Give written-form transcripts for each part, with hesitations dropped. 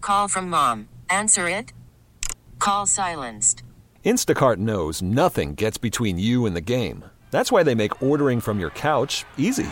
call from mom. Answer it. Call silenced. Instacart knows nothing gets between you and the game. That's why they make ordering from your couch easy.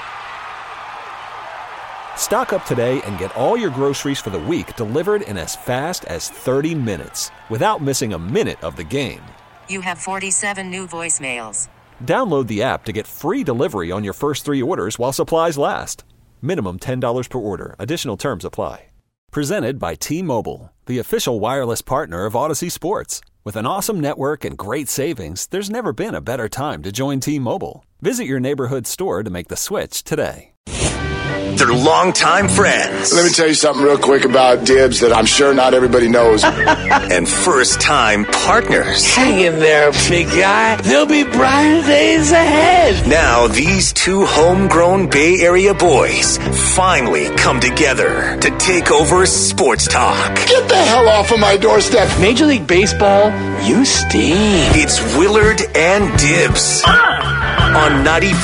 Stock up today and get all your groceries for the week delivered in as fast as 30 minutes without missing a minute of the game. You have 47 new voicemails. Download the app to get free delivery on your first 3 orders while supplies last. Minimum $10 per order. Additional terms apply. Presented by T-Mobile, the official wireless partner of Odyssey Sports. With an awesome network and great savings, there's never been a better time to join T-Mobile. Visit your neighborhood store to make the switch today. They're longtime friends. Let me tell you something real quick about Dibs that I'm sure not everybody knows. And first-time partners. Hang in there, big guy. There'll be brighter days ahead. Now, these two homegrown Bay Area boys finally come together to take over sports talk. Get the hell off of my doorstep. Major League Baseball, you stink. It's Willard and Dibs on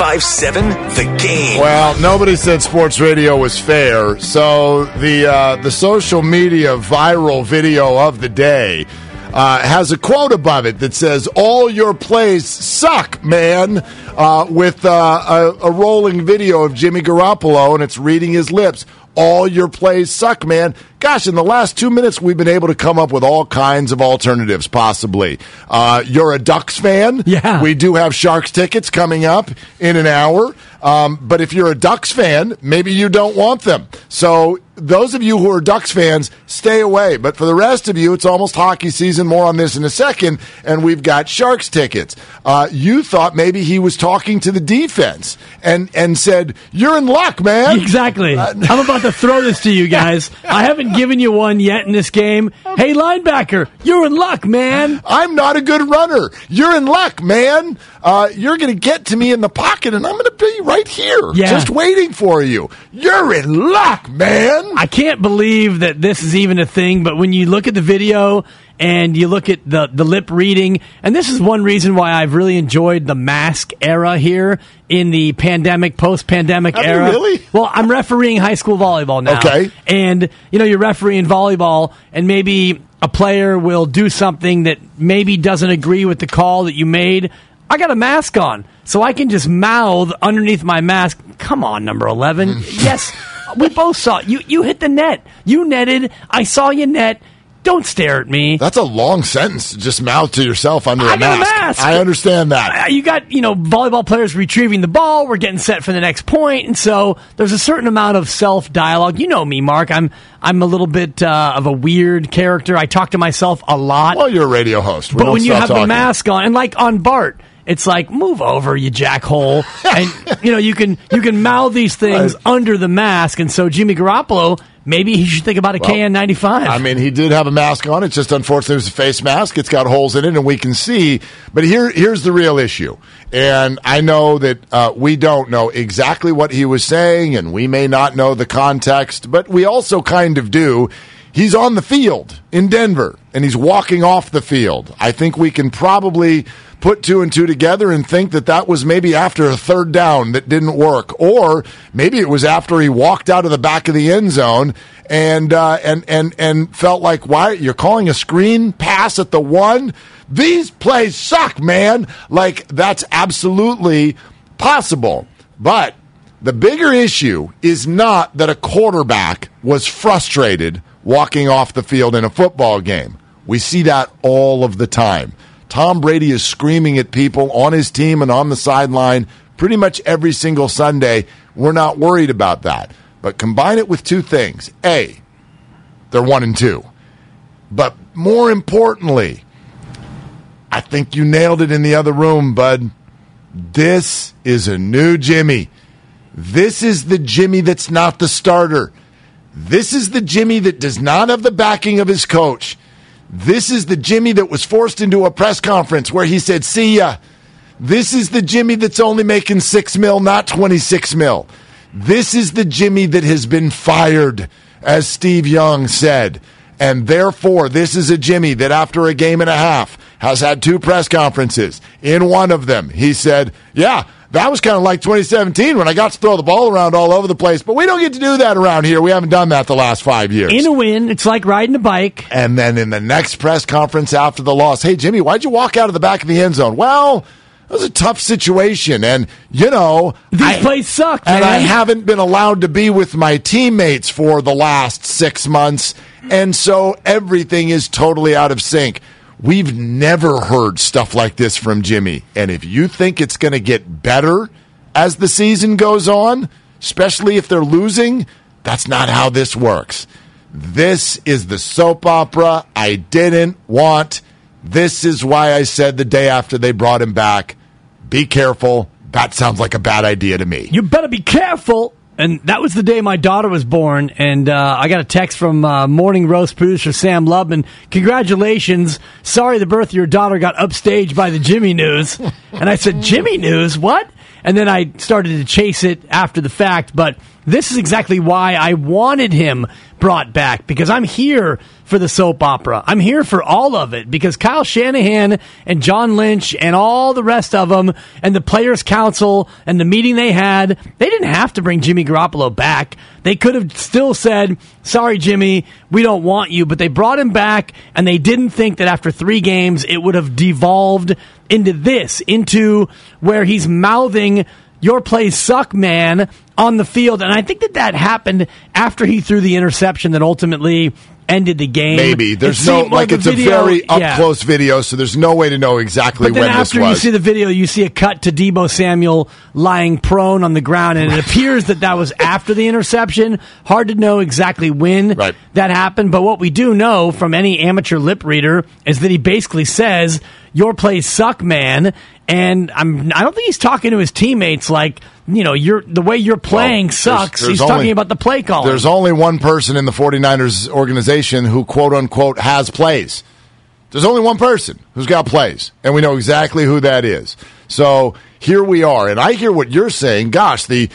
95.7 The Game. Well, nobody said sports radio was fair, so the social media viral video of the day has a quote above it that says, "All your plays suck, man," with a rolling video of Jimmy Garoppolo, and it's reading his lips. All your plays suck, man. Gosh, in the last 2 minutes, we've been able to come up with all kinds of alternatives, possibly. You're a Ducks fan? Yeah. We do have Sharks tickets coming up in an hour. But if you're a Ducks fan, maybe you don't want them. So those of you who are Ducks fans, stay away. But for the rest of you, it's almost hockey season. More on this in a second. And we've got Sharks tickets. You thought maybe he was talking to the defense and said, "You're in luck, man." Exactly. I'm about to throw this to you guys. I haven't given you one yet in this game. Hey, linebacker, you're in luck, man. I'm not a good runner. You're in luck, man. You're going to get to me in the pocket, and I'm going to be right here, just waiting for you. You're in luck, man. I can't believe that this is even a thing, but when you look at the video and you look at the lip reading, and this is one reason why I've really enjoyed the mask era here in the pandemic, post-pandemic era. Really? Well, I'm refereeing high school volleyball now. Okay. And, you're refereeing volleyball, and maybe a player will do something that maybe doesn't agree with the call that you made. I got a mask on, so I can just mouth underneath my mask, "Come on, number 11. Yes, we both saw it. You hit the net. You netted. I saw you net. Don't stare at me." That's a long sentence to just mouth to yourself under I a got mask. a mask. I understand that. You got, volleyball players retrieving the ball. We're getting set for the next point. And so there's a certain amount of self-dialogue. You know me, Mark. I'm a little bit of a weird character. I talk to myself a lot. Well, you're a radio host. But when you have the mask on, and like on Bart, it's like, "Move over, you jackhole." And, you can mouth these things under the mask. And so Jimmy Garoppolo, maybe he should think about a KN95. I mean, he did have a mask on. It's just unfortunately it was a face mask. It's got holes in it, and we can see. But here's the real issue. And I know that we don't know exactly what he was saying, and we may not know the context, but we also kind of do. He's on the field in Denver, and he's walking off the field. I think we can probably put 2 and 2 together and think that was maybe after a third down that didn't work, or maybe it was after he walked out of the back of the end zone and felt like, "Why you're calling a screen pass at the 1? These plays suck, man." Like, that's absolutely possible. But the bigger issue is not that a quarterback was frustrated walking off the field in a football game. We see that all of the time. Tom Brady is screaming at people on his team and on the sideline pretty much every single Sunday. We're not worried about that. But combine it with 2 things. A, they're 1 and 2. But more importantly, I think you nailed it in the other room, bud. This is a new Jimmy. This is the Jimmy that's not the starter. This is the Jimmy that does not have the backing of his coach. This is the Jimmy that was forced into a press conference where he said, "See ya." This is the Jimmy that's only making $6 million, not $26 million. This is the Jimmy that has been fired, as Steve Young said. And therefore, this is a Jimmy that after a game and a half has had 2 press conferences. In one of them, he said, "Yeah, That was kind of like 2017 when I got to throw the ball around all over the place. But we don't get to do that around here. We haven't done that the last 5 years. In a win, it's like riding a bike. And then in the next press conference after the loss, hey, Jimmy, why'd you walk out of the back of the end zone? Well, it was a tough situation. And, you know, these plays suck, man. And I haven't been allowed to be with my teammates for the last 6 months. And so everything is totally out of sync. We've never heard stuff like this from Jimmy. And if you think it's going to get better as the season goes on, especially if they're losing, that's not how this works. This is the soap opera I didn't want. This is why I said the day after they brought him back, be careful. That sounds like a bad idea to me. You better be careful. And that was the day my daughter was born, and I got a text from Morning Roast producer Sam Lubman. Congratulations. Sorry the birth of your daughter got upstaged by the Jimmy News. And I said, Jimmy News? What? And then I started to chase it after the fact, but this is exactly why I wanted him brought back, because I'm here for the soap opera. I'm here for all of it, because Kyle Shanahan and John Lynch and all the rest of them and the Players' Council and the meeting they had, they didn't have to bring Jimmy Garoppolo back. They could have still said, sorry, Jimmy, we don't want you, but they brought him back, and they didn't think that after 3 games it would have devolved into this, into where he's mouthing, your plays suck, man, on the field. And I think that happened after he threw the interception that ultimately ended the game. Maybe. There's no, like, it's video, a very up-close video, so there's no way to know exactly when this was. But then after you see the video, you see a cut to Deebo Samuel lying prone on the ground, and it appears that was after the interception. Hard to know exactly when that happened, but what we do know from any amateur lip reader is that he basically says, your plays suck, man, and I don't think he's talking to his teammates like, you know, the way you're playing sucks. He's talking about the play calling. There's only one person in the 49ers organization who, quote-unquote, has plays. There's only one person who's got plays, and we know exactly who that is. So here we are, and I hear what you're saying. Gosh, the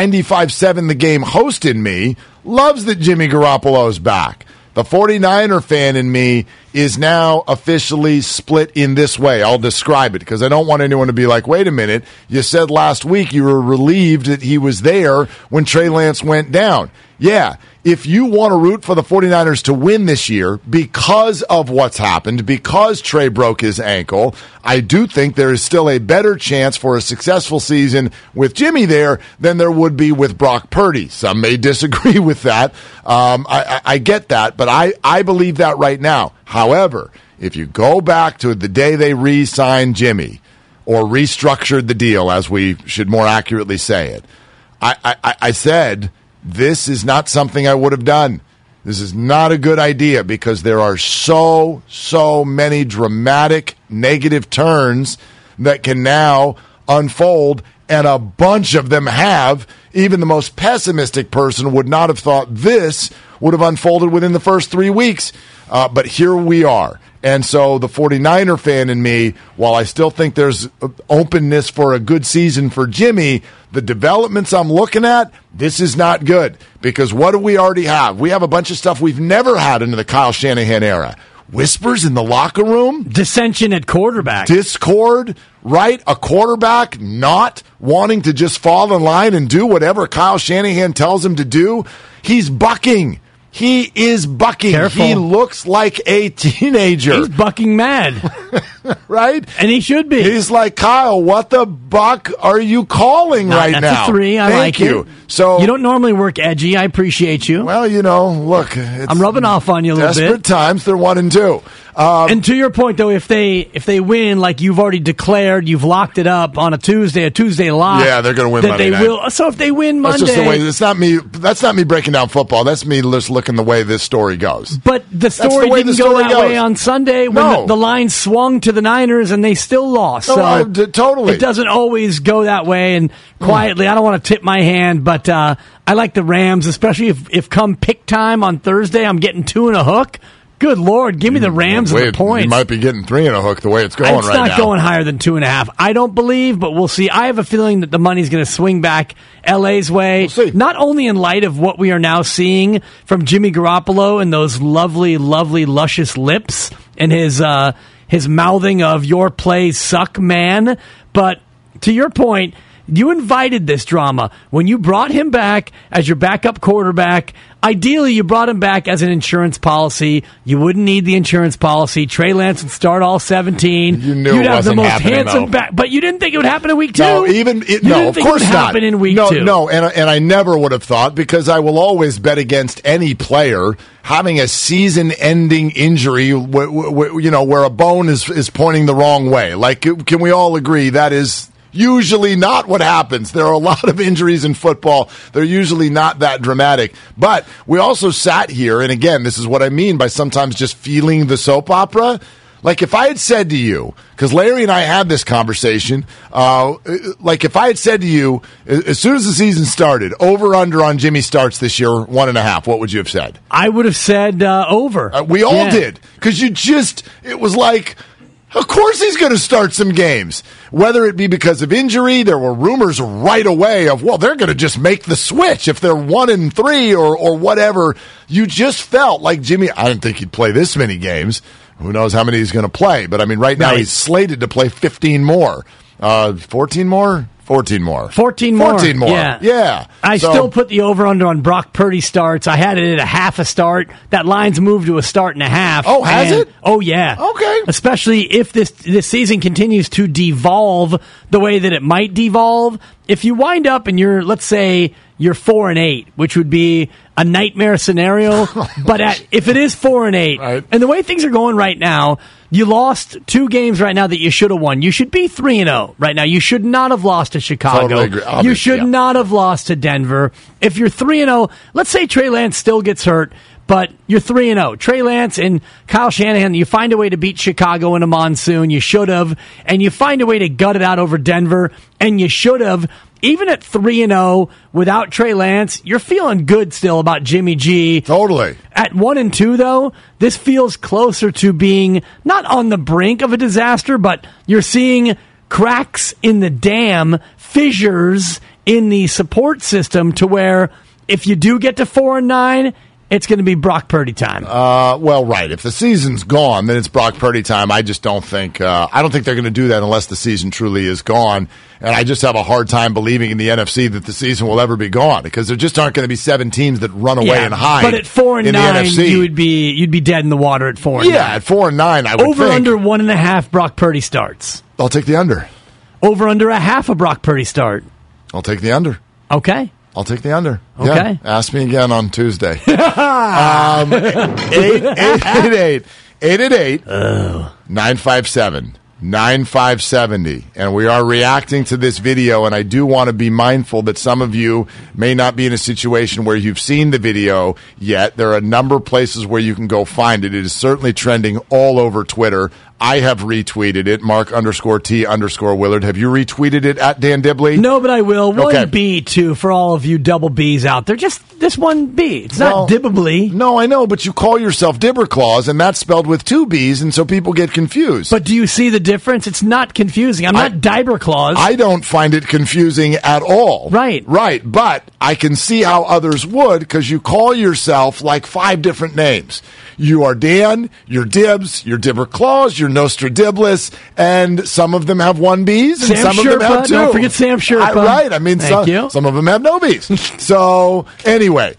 95-7 the game host in me loves that Jimmy Garoppolo's back. The 49er fan in me is now officially split in this way. I'll describe it because I don't want anyone to be like, wait a minute, you said last week you were relieved that he was there when Trey Lance went down. Yeah, if you want to root for the 49ers to win this year because of what's happened, because Trey broke his ankle, I do think there is still a better chance for a successful season with Jimmy there than there would be with Brock Purdy. Some may disagree with that. I get that, but I believe that right now. However, if you go back to the day they re-signed Jimmy, or restructured the deal, as we should more accurately say it, I said, this is not something I would have done. This is not a good idea because there are so many dramatic negative turns that can now unfold, and a bunch of them have. Even the most pessimistic person would not have thought this would have unfolded within the first 3 weeks. But here we are. And so the 49er fan in me, while I still think there's openness for a good season for Jimmy, the developments I'm looking at, this is not good. Because what do we already have? We have a bunch of stuff we've never had in the Kyle Shanahan era. Whispers in the locker room. Dissension at quarterback. Discord, right? A quarterback not wanting to just fall in line and do whatever Kyle Shanahan tells him to do. He's bucking. He is bucking. Careful. He looks like a teenager. He's bucking mad. Right? And he should be. He's like, Kyle, what the buck are you calling right now? That's a 3. I Thank like you. It. So you don't normally work edgy. I appreciate you. Well, you know, look. It's I'm rubbing off on you a little bit. Desperate times, they're 1 and 2. And to your point, though, if they win, like you've already declared, you've locked it up on a Tuesday lock. Yeah, they're going to win that Monday they night. will. So if they win Monday, that's just the way. It's not me. That's not me breaking down football. That's me just looking the way this story goes. But the story didn't go that way on Sunday when the line swung to the Niners and they still lost. No, totally. It doesn't always go that way. And quietly, I don't want to tip my hand, but I like the Rams, especially if come pick time on Thursday, I'm getting 2 and a hook. Good Lord, give me the Rams and the points. You might be getting 3 and a hook the way it's going right now. It's not going higher than 2.5. I don't believe, but we'll see. I have a feeling that the money's going to swing back LA's way. We'll see. Not only in light of what we are now seeing from Jimmy Garoppolo and those lovely, lovely, luscious lips and his mouthing of your plays suck, man. But to your point, You invited this drama. When you brought him back as your backup quarterback, ideally you brought him back as an insurance policy. You wouldn't need the insurance policy. Trey Lance would start all 17. You knew You'd it have the wasn't most happening, handsome though. back. But you didn't think it would happen in week 2? No, of didn't course think it would not. happen in week 2. No, and I never would have thought, because I will always bet against any player having a season-ending injury, where a bone is pointing the wrong way. Like, can we all agree that is usually not what happens? There are a lot of injuries in football. They're usually not that dramatic. But we also sat here, and again, this is what I mean by sometimes just feeling the soap opera. Like, if I had said to you, because Larry and I had this conversation, like if I had said to you, as soon as the season started, over-under on Jimmy starts this year, 1.5, what would you have said? I would have said over. We all did, because it was like, of course he's going to start some games. Whether it be because of injury, there were rumors right away of, well, they're going to just make the switch if they're 1-3 or whatever. You just felt like Jimmy, I didn't think he'd play this many games. Who knows how many he's going to play? But, I mean, right now he's slated to play 15 more. 14 more? 14 more. 14 more. 14 more. Yeah. I still put the over-under on Brock Purdy starts. I had it at a half a start. That line's moved to a start and a half. Oh, has it? Oh, yeah. Okay. Especially if this season continues to devolve the way that it might devolve. If you wind up and let's say you're 4-8, which would be a nightmare scenario. But if it is 4-8, right, and the way things are going right now, you lost 2 games right now that you should have won. You should be 3-0 right now. You should not have lost to Chicago. Totally agree. You should not have lost to Denver. If you're 3-0, let's say Trey Lance still gets hurt, but you're 3-0. Trey Lance and Kyle Shanahan, you find a way to beat Chicago in a monsoon. You should have. And you find a way to gut it out over Denver, and you should have. Even at 3-0 without Trey Lance, you're feeling good still about Jimmy G. Totally. At 1-2, though, this feels closer to being not on the brink of a disaster, but you're seeing cracks in the dam, fissures in the support system to where if you do get to 4-9, it's going to be Brock Purdy time. Well, right. If the season's gone, then it's Brock Purdy time. I just don't think I don't think they're going to do that unless the season truly is gone. And I just have a hard time believing in the NFC that the season will ever be gone, because there just aren't going to be 7 teams that run away and hide. But at 4-9, in the NFC. you'd be dead in the water at 4-9. Yeah, at 4-9, I would over think. under 1.5 Brock Purdy starts. I'll take the under. Over under a half a Brock Purdy start. I'll take the under. Okay. I'll take the under. Okay. Yeah. Ask me again on Tuesday. 888-957-9570. And we are reacting to this video, and I do want to be mindful that some of you may not be in a situation where you've seen the video yet. There are a number of places where you can go find it. It is certainly trending all over Twitter. I have retweeted it, Mark_T_Willard. Have you retweeted it at Dan Dibley? No, but I will. Okay. 1B, too, for all of you double Bs out there. Just this 1B. It's not Dibbly. No, I know, but you call yourself Dibberclaws, and that's spelled with 2 Bs, and so people get confused. But do you see the difference? It's not confusing. I'm not Diberclaws. I don't find it confusing at all. Right. Right, but I can see how others would, because you call yourself like 5 different names. You are Dan, you're Dibs, you're Dibberclaws, you're Nostradiblis, and some of them have 1 Bs, and Sam some Sherpa, of them have 2. Don't forget Sam Sherpa. Right, I mean, Thank you. some of them have no Bs. So, anyway,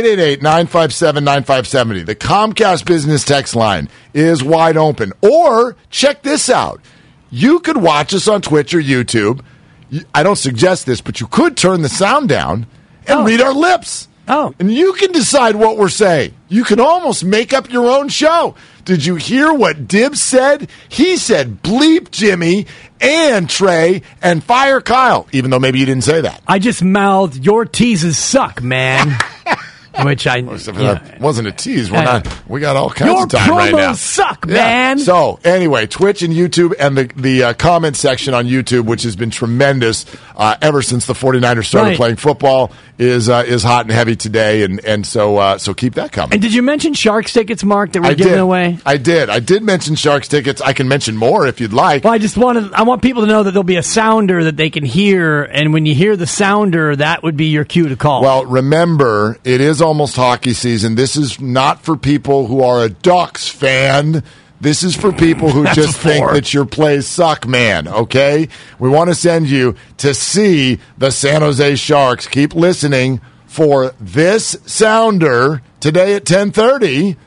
888-957-9570. The Comcast business text line is wide open. Or, check this out. You could watch us on Twitch or YouTube. I don't suggest this, but you could turn the sound down and read our lips. Oh. And you can decide what we're saying. You can almost make up your own show. Did you hear what Dibs said? He said bleep Jimmy and Trey and fire Kyle, even though maybe you didn't say that. I just mouthed, your teases suck, man. Which I... That wasn't a tease. We got all kinds your of time right now. Your promos suck, man. So, anyway, Twitch and YouTube and the comment section on YouTube, which has been tremendous ever since the 49ers started playing football, is hot and heavy today, and so keep that coming. And did you mention Sharks tickets, Mark, that we're giving away? I did mention Sharks tickets. I can mention more if you'd like. Well, I want people to know that there'll be a sounder that they can hear, and when you hear the sounder, that would be your cue to call. Well, remember, it is almost hockey season. This is not for people who are a Ducks fan. This is for people who just think that your plays suck, man, okay? We want to send you to see the San Jose Sharks. Keep listening for this sounder today at 10:30.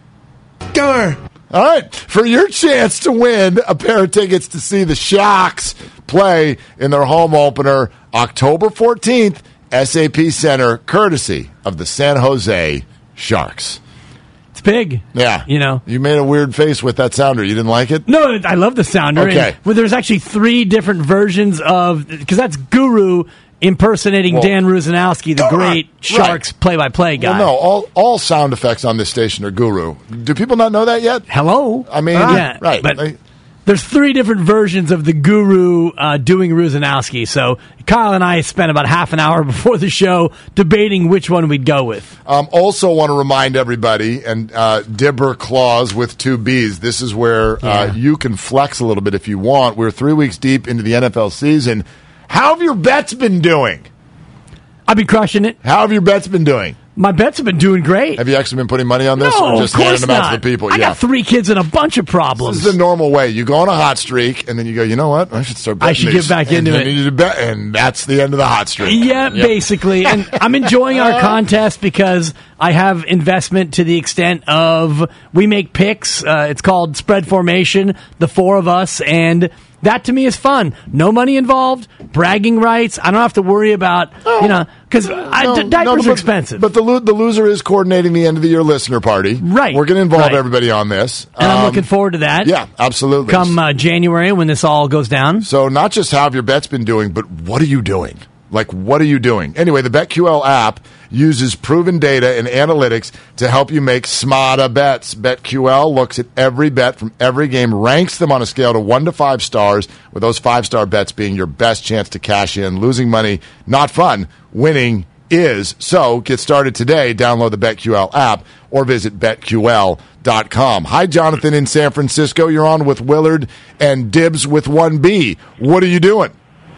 Go. All right, for your chance to win a pair of tickets to see the Sharks play in their home opener October 14th, SAP Center, courtesy of the San Jose Sharks. It's big. Yeah. You know. You made a weird face with that sounder. You didn't like it? No, I love the sounder. Okay. Well, there's actually 3 different versions of, because that's Guru impersonating Dan Rusanowski, the great Sharks play-by-play guy. Well, no, all sound effects on this station are Guru. Do people not know that yet? Hello? I mean, yeah, right. But there's 3 different versions of the Guru doing Rusanowski. So Kyle and I spent about half an hour before the show debating which one we'd go with. Also want to remind everybody, and Dibber Clause with 2 Bs, this is where you can flex a little bit if you want. We're 3 weeks deep into the NFL season. How have your bets been doing? I've been crushing it. How have your bets been doing? My bets have been doing great. Have you actually been putting money on this, No, or just of course handing them out not. to the people? I got 3 kids and a bunch of problems. This is the normal way. You go on a hot streak, and then you go, you know what? I should start betting I should these. get back And into then it. you need to bet, and that's the end of the hot streak. Yeah, Yep. basically. And I'm enjoying our contest because I have investment to the extent of we make picks. It's called Spread Formation, the 4 of us, and that to me is fun. No money involved, bragging rights. I don't have to worry about, because diapers are expensive. But the loser is coordinating the end of the year listener party. Right. We're going to involve Right. everybody on this. And I'm looking forward to that. Yeah, absolutely. Come January when this all goes down. So not just how have your bets been doing, but what are you doing? Like, what are you doing? Anyway, the BetQL app uses proven data and analytics to help you make smarter bets. BetQL looks at every bet from every game, ranks them on a scale to 1 to 5 stars, with those 5-star bets being your best chance to cash in. Losing money, not fun. Winning is. So get started today. Download the BetQL app or visit BetQL.com. Hi, Jonathan in San Francisco. You're on with Willard and Dibs with 1B. What are you doing?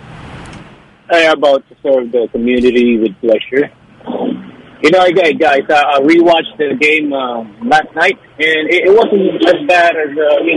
I'm about to serve the community with pleasure. Guys, I rewatched the game last night, and it wasn't as bad as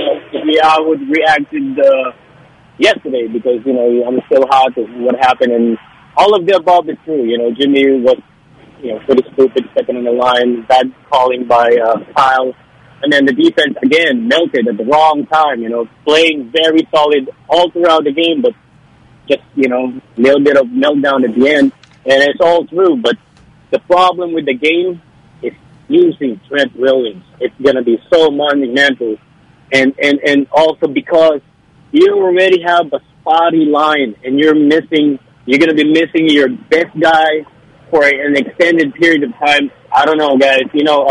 I would reacted yesterday because I'm still hot at what happened, and all of the above is true. Jimmy was pretty stupid stepping on the line, bad calling by Kyle, and then the defense again melted at the wrong time. Playing very solid all throughout the game, but just, little bit of meltdown at the end, and it's all true. But the problem with the game is using Trent Williams. It's going to be so monumental. And also because you already have a spotty line, and you're going to be missing your best guy for an extended period of time. I don't know, guys.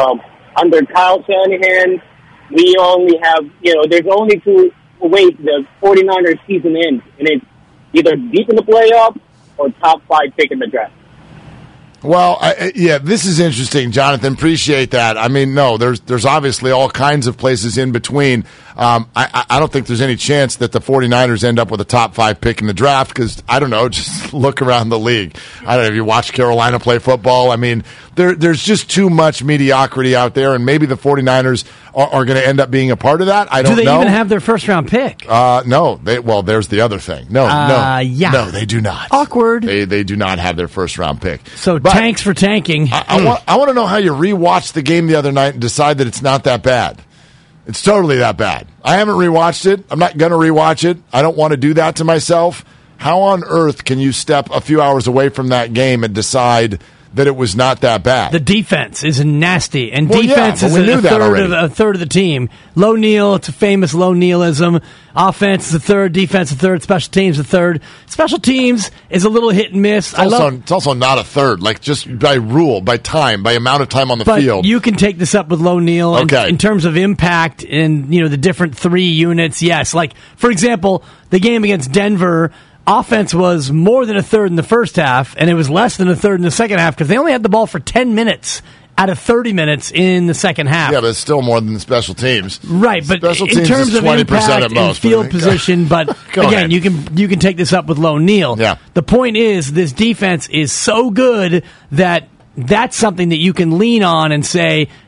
Under Kyle Shanahan, we only have, there's only 2 ways the 49ers season ends, and it's either deep in the playoffs or top 5 pick in the draft. Well, this is interesting, Jonathan. Appreciate that. I mean, no, there's obviously all kinds of places in between. I don't think there's any chance that the 49ers end up with a top 5 pick in the draft because, I don't know, just look around the league. I don't know if you watch Carolina play football. I mean, there's just too much mediocrity out there, and maybe the 49ers are going to end up being a part of that. I don't know. Do they even have their first-round pick? No. There's the other thing. No, yeah. they do not. Awkward. They do not have their first-round pick. So tanks for tanking. I want to know how you rewatched the game the other night and decide that it's not that bad. It's totally that bad. I haven't rewatched it. I'm not going to rewatch it. I don't want to do that to myself. How on earth can you step a few hours away from that game and decide that it was not that bad? The defense is nasty, and Well, defense yeah, is but we knew that already. a third of the team. Low Neal, it's a famous low Nealism. Offense is a third, defense a third, special teams a third. Special teams is a little hit and miss. It's also not a third, like just by rule, by time, by amount of time on the but field. you can take this up with Low Neal Okay. in terms of impact in the different 3 units. Yes, like for example, the game against Denver. Offense was more than a third in the first half, and it was less than a third in the second half because they only had the ball for 10 minutes out of 30 minutes in the second half. Yeah, but it's still more than the special teams. Right, but special in teams terms is of 20% impact at and most. field position, but Go again, ahead. you can take this up with Low Neal. Yeah. The point is, this defense is so good that that's something that you can lean on and say,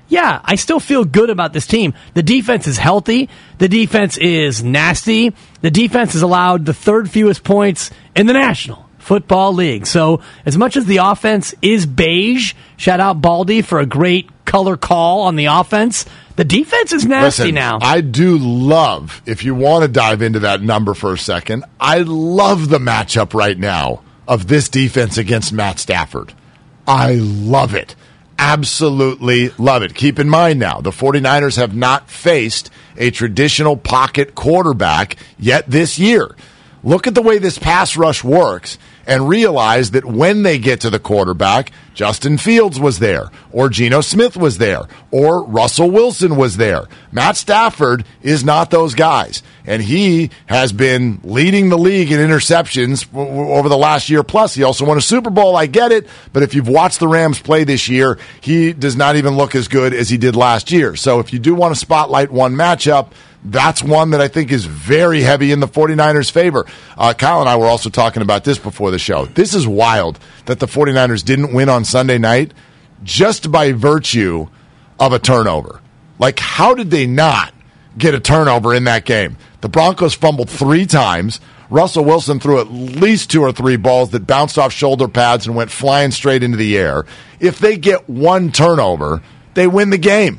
yeah, I still feel good about this team. The defense is healthy. The defense is nasty. The defense has allowed the third fewest points in the National Football League. So as much as the offense is beige, shout out Baldy for a great color call on the offense, the defense is nasty now. I do love, if you want to dive into that number for a second, I love the matchup right now of this defense against Matt Stafford. I love it. Absolutely love it. Keep in mind now, the 49ers have not faced a traditional pocket quarterback yet this year. Look at the way this pass rush works and realize that when they get to the quarterback, Justin Fields was there, or Geno Smith was there, or Russell Wilson was there. Matt Stafford is not those guys, and he has been leading the league in interceptions over the last year plus. He also won a Super Bowl, I get it, but if you've watched the Rams play this year, he does not even look as good as he did last year. So if you do want to spotlight one matchup, that's one that I think is very heavy in the 49ers' favor. Kyle and I were also talking about this before the show. This is wild that the 49ers didn't win on Sunday night just by virtue of a turnover. Like, how did they not get a turnover in that game? The Broncos fumbled 3 times. Russell Wilson threw at least 2 or 3 balls that bounced off shoulder pads and went flying straight into the air. If they get one turnover, they win the game.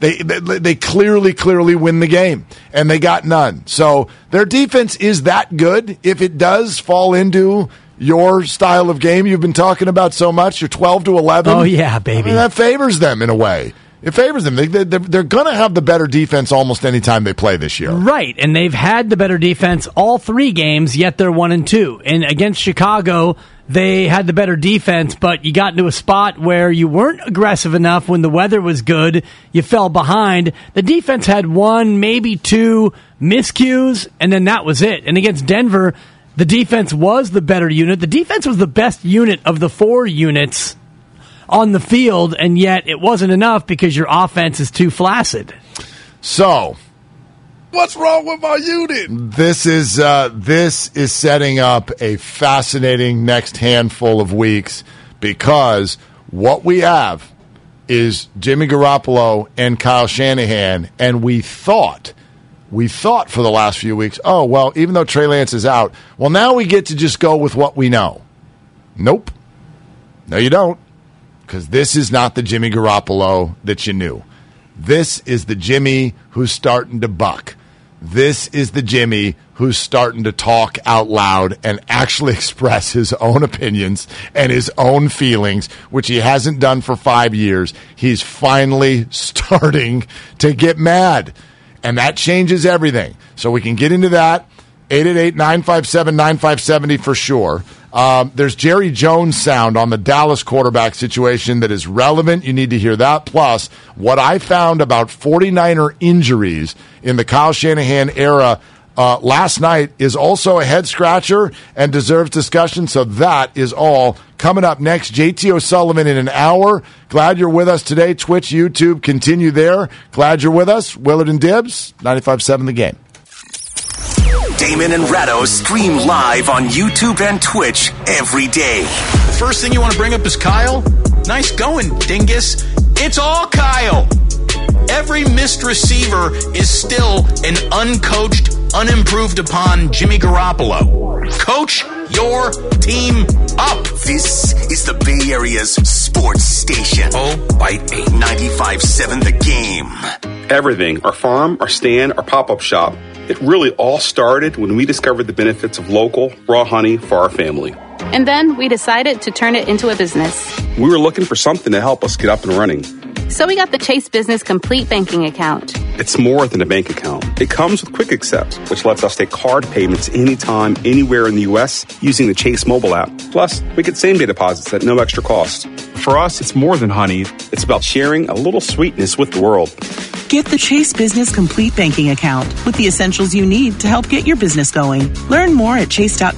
They clearly win the game, and they got none. So their defense is that good. If it does fall into your style of game you've been talking about so much, you're 12-11. Oh, yeah, baby. I mean, that favors them in a way. It favors them. They're going to have the better defense almost any time they play this year. Right, and they've had the better defense all 3 games, yet they're 1-2. And against Chicago, they had the better defense, but you got into a spot where you weren't aggressive enough when the weather was good. You fell behind. The defense had 1, maybe 2 miscues, and then that was it. And against Denver, the defense was the better unit. The defense was the best unit of the 4 units on the field, and yet it wasn't enough because your offense is too flaccid. So, what's wrong with my unit? This is setting up a fascinating next handful of weeks, because what we have is Jimmy Garoppolo and Kyle Shanahan, and we thought for the last few weeks, oh, well, even though Trey Lance is out, well, now we get to just go with what we know. Nope. No, you don't. Because this is not the Jimmy Garoppolo that you knew. This is the Jimmy who's starting to buck. This is the Jimmy who's starting to talk out loud and actually express his own opinions and his own feelings, which he hasn't done for 5 years. He's finally starting to get mad, and that changes everything. So we can get into that. 888-957-9570 for sure. There's Jerry Jones sound on the Dallas quarterback situation that is relevant. You need to hear that. Plus, what I found about 49er injuries in the Kyle Shanahan era last night is also a head-scratcher and deserves discussion. So that is all coming up next. JT O'Sullivan in an hour. Glad you're with us today. Twitch, YouTube, continue there. Glad you're with us. Willard and Dibbs, 95.7 The Game. Damon and Ratto stream live on YouTube and Twitch every day. The first thing you want to bring up is Kyle. Nice going, dingus. It's all Kyle. Every missed receiver is still an uncoached, unimproved upon Jimmy Garoppolo. Coach your team up. This is the Bay Area's sports station. Oh, bite me. 95.7 The Game. Everything, our farm, our stand, our pop-up shop, it really all started when we discovered the benefits of local, raw honey for our family. And then we decided to turn it into a business. We were looking for something to help us get up and running. So we got the Chase Business Complete Banking Account. It's more than a bank account. It comes with Quick Accept, which lets us take card payments anytime, anywhere in the U.S. using the Chase mobile app. Plus, we get same-day deposits at no extra cost. For us, it's more than honey. It's about sharing a little sweetness with the world. Get the Chase Business Complete Banking Account with the essentials you need to help get your business going. Learn more at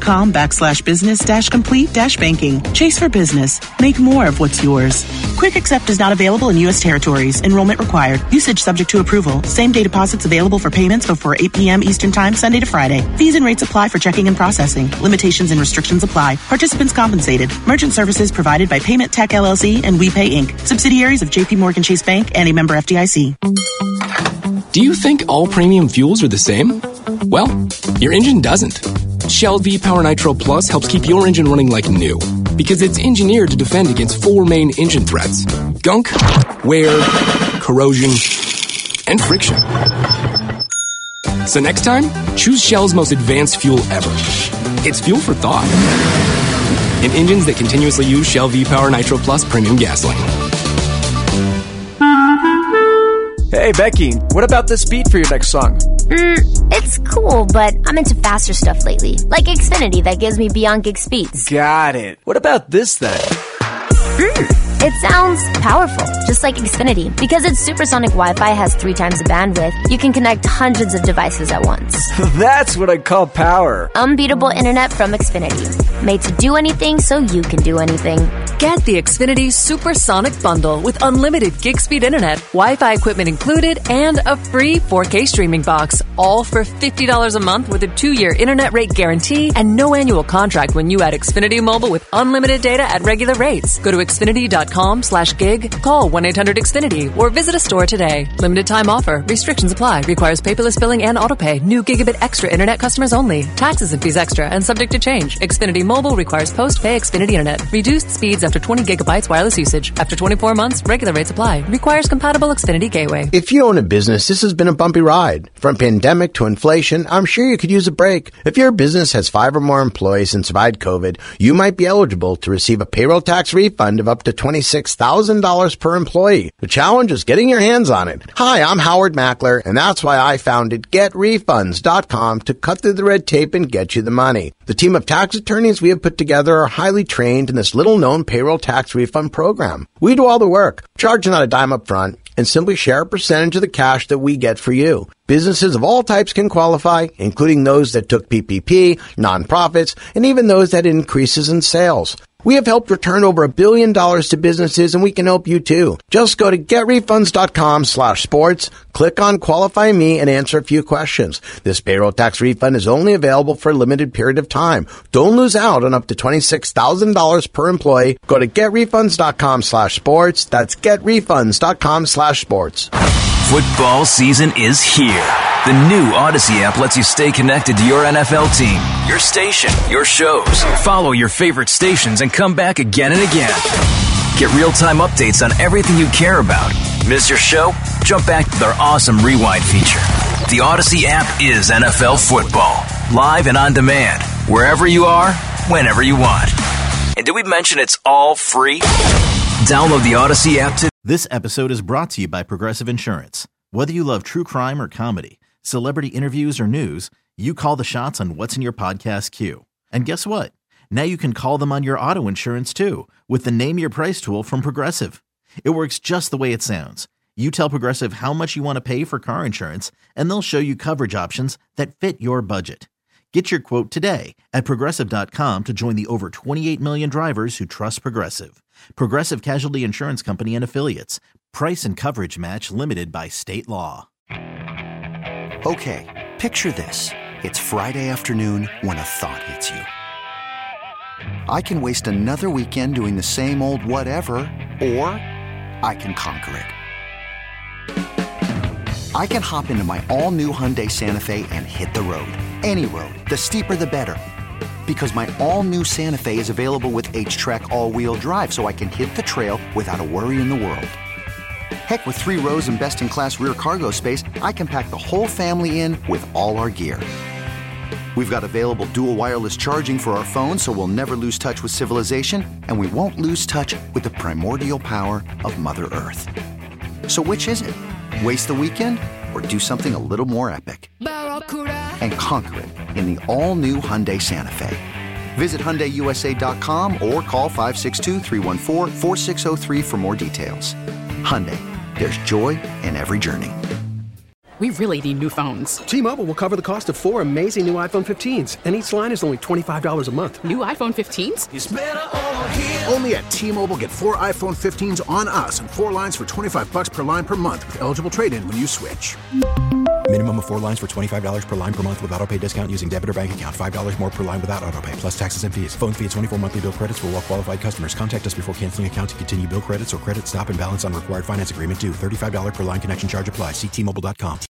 chase.com/business-complete-banking. Chase for Business. Make more of what's yours. Quick Accept is not available in U.S. territories. Enrollment required. Usage subject to approval. Same-day deposits available for payments before 8 p.m. Eastern Time, Sunday to Friday. Fees and rates apply for checking and processing. Limitations and restrictions apply. Participants compensated. Merchant services provided by Payment Tech LLC and WePay Inc., subsidiaries of J.P. Morgan Chase Bank and a member FDIC. Do you think all premium fuels are the same? Well, your engine doesn't. Shell V-Power Nitro Plus helps keep your engine running like new because it's engineered to defend against 4 main engine threats: gunk, wear, corrosion, and friction. So next time, choose Shell's most advanced fuel ever. It's fuel for thought. In engines that continuously use Shell V-Power Nitro Plus premium gasoline. Hey, Becky, what about this beat for your next song? It's cool, but I'm into faster stuff lately. Like Xfinity that gives me beyond gig speeds. Got it. What about this then? It sounds powerful, just like Xfinity. Because its supersonic Wi-Fi has 3 times the bandwidth, you can connect hundreds of devices at once. That's what I call power. Unbeatable internet from Xfinity. Made to do anything so you can do anything. Get the Xfinity Supersonic Bundle with unlimited gig speed internet, Wi-Fi equipment included, and a free 4K streaming box. All for $50 a month with a 2-year internet rate guarantee and no annual contract when you add Xfinity Mobile with unlimited data at regular rates. Go to Xfinity.com/gig, call 1-800-XFINITY, or visit a store today. Limited time offer. Restrictions apply. Requires paperless billing and autopay. New Gigabit Extra internet customers only. Taxes and fees extra and subject to change. Xfinity Mobile requires post-pay Xfinity internet. Reduced speeds after 20 gigabytes wireless usage. After 24 months, regular rates apply. Requires compatible Xfinity gateway. If you own a business, this has been a bumpy ride. From pandemic to inflation, I'm sure you could use a break. If your business has 5 or more employees and survived COVID, you might be eligible to receive a payroll tax refund of up to $26,000 per employee. The challenge is getting your hands on it. Hi, I'm Howard Mackler, and that's why I founded GetRefunds.com to cut through the red tape and get you the money. The team of tax attorneys we have put together are highly trained in this little-known payroll tax refund program. We do all the work, charge not a dime up front, and simply share a percentage of the cash that we get for you. Businesses of all types can qualify, including those that took PPP, nonprofits, and even those that had increases in sales. We have helped return over $1 billion to businesses, and we can help you too. Just go to getrefunds.com/sports, click on Qualify Me, and answer a few questions. This payroll tax refund is only available for a limited period of time. Don't lose out on up to $26,000 per employee. Go to getrefunds.com/sports. That's getrefunds.com/sports. Football season is here. The new Odyssey app lets you stay connected to your NFL team, your station, your shows. Follow your favorite stations and come back again and again. Get real-time updates on everything you care about. Miss your show? Jump back with our awesome Rewind feature. The Odyssey app is NFL football. Live and on demand. Wherever you are, whenever you want. And did we mention it's all free? Download the Odyssey app today. This episode is brought to you by Progressive Insurance. Whether you love true crime or comedy, celebrity interviews or news, you call the shots on what's in your podcast queue. And guess what? Now you can call them on your auto insurance too with the Name Your Price tool from Progressive. It works just the way it sounds. You tell Progressive how much you want to pay for car insurance, and they'll show you coverage options that fit your budget. Get your quote today at Progressive.com to join the over 28 million drivers who trust Progressive. Progressive Casualty Insurance Company and Affiliates. Price and coverage match limited by state law. Okay, picture this. It's Friday afternoon when a thought hits you. I can waste another weekend doing the same old whatever, or I can conquer it. I can hop into my all-new Hyundai Santa Fe and hit the road. Any road. The steeper, the better. Because my all-new Santa Fe is available with H-Track all-wheel drive, so I can hit the trail without a worry in the world. Heck, with 3 rows and best-in-class rear cargo space, I can pack the whole family in with all our gear. We've got available dual wireless charging for our phones, so we'll never lose touch with civilization, and we won't lose touch with the primordial power of Mother Earth. So which is it? Waste the weekend or do something a little more epic? And conquer it in the all-new Hyundai Santa Fe. Visit HyundaiUSA.com or call 562-314-4603 for more details. Hyundai, there's joy in every journey. We really need new phones. T-Mobile will cover the cost of 4 amazing new iPhone 15s, and each line is only $25 a month. New iPhone 15s? It's better over here. Only at T-Mobile, get 4 iPhone 15s on us and 4 lines for $25 per line per month with eligible trade-in when you switch. Minimum of 4 lines for $25 per line per month with autopay discount using debit or bank account. $5 more per line without autopay, plus taxes and fees. Phone fee at 24 monthly bill credits for well-qualified customers. Contact us before canceling account to continue bill credits or credit stop and balance on required finance agreement due. $35 per line connection charge applies. See T-Mobile.com.